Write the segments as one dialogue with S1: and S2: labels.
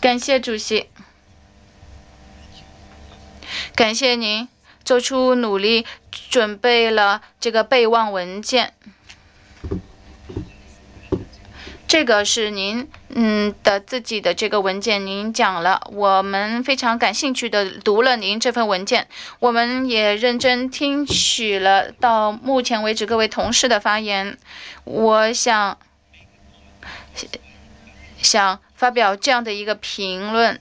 S1: 感谢主席，感谢您做出努力，准备了这个备忘文件。这个是您的自己的这个文件，您讲了，我们非常感兴趣的读了您这份文件，我们也认真听取了到目前为止各位同事的发言。我想发表这样的一个评论，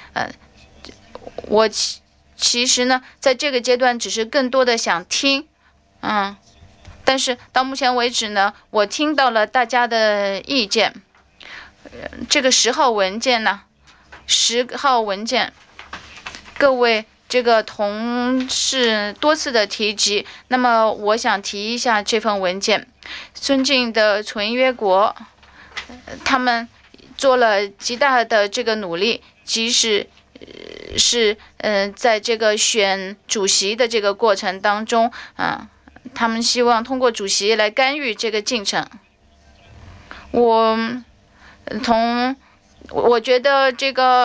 S1: 我其实呢，在这个阶段只是更多的想听，但是到目前为止呢，我听到了大家的意见。这个10号文件呢，10号文件，各位这个同事多次的提及，那么我想提一下这份文件。尊敬的存约国，他们做了极大的这个努力，即使是在这个选主席的这个过程当中，他们希望通过主席来干预这个进程。我觉得这个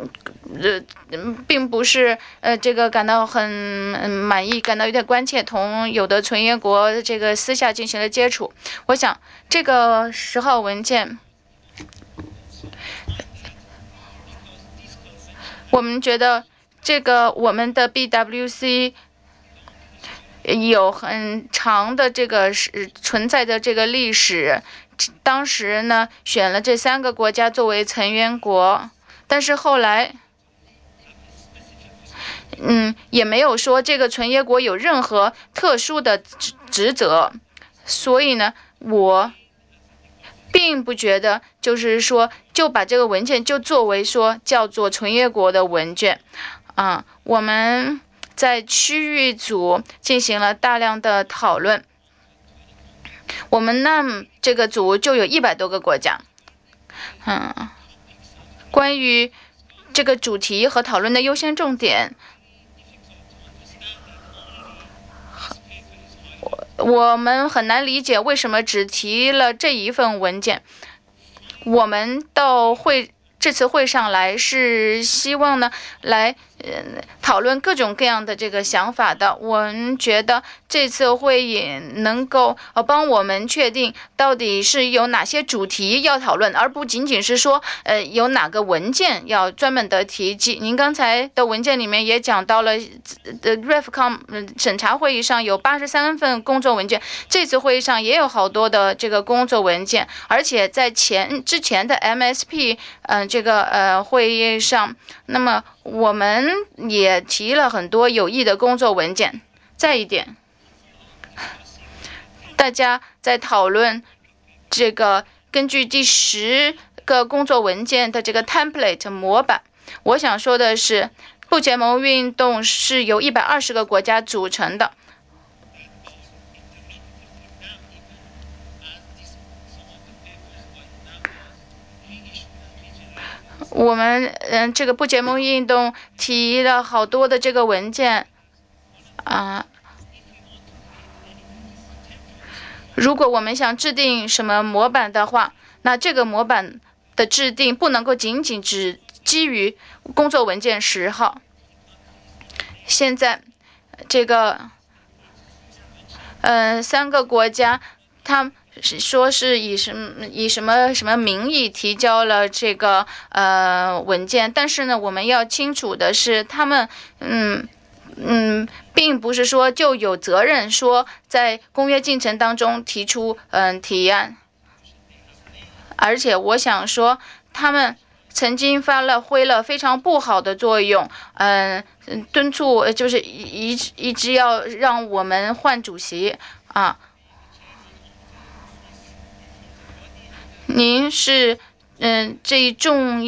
S1: 并不是这个感到很满意，感到有点关切。同有的存约国这个私下进行了接触，我想这个10号文件，我们觉得这个我们的 BWC 有很长的这个存在的这个历史。当时呢，选了这3个国家作为成员国，但是后来，也没有说这个存约国有任何特殊的职责，所以呢，我并不觉得就是说就把这个文件就作为说叫做存约国的文件，我们在区域组进行了大量的讨论。我们这个组就有100多个国家，关于这个主题和讨论的优先重点，我们很难理解为什么只提了这一份文件。我们到这次会上来是希望呢来讨论各种各样的这个想法的。我们觉得这次会议能够帮我们确定到底是有哪些主题要讨论，而不仅仅是说有哪个文件要专门的提及。您刚才的文件里面也讲到了REFCON 审查会议上有83份工作文件，这次会议上也有好多的这个工作文件，而且在之前的 MSP 这个会议上，那么我们也提了很多有益的工作文件。再一点，大家在讨论这个根据第10个工作文件的这个 template 模板，我想说的是，不结盟运动是由120个国家组成的。我们这个不结盟运动提了好多的这个文件，如果我们想制定什么模板的话，那这个模板的制定不能够仅仅只基于工作文件10号。现在这个3个国家，他说是以什么名义提交了这个文件，但是呢，我们要清楚的是，他们并不是说就有责任说在公约进程当中提出提案，而且我想说，他们曾经发挥了非常不好的作用，敦促就是一直要让我们换主席啊。您是这一重要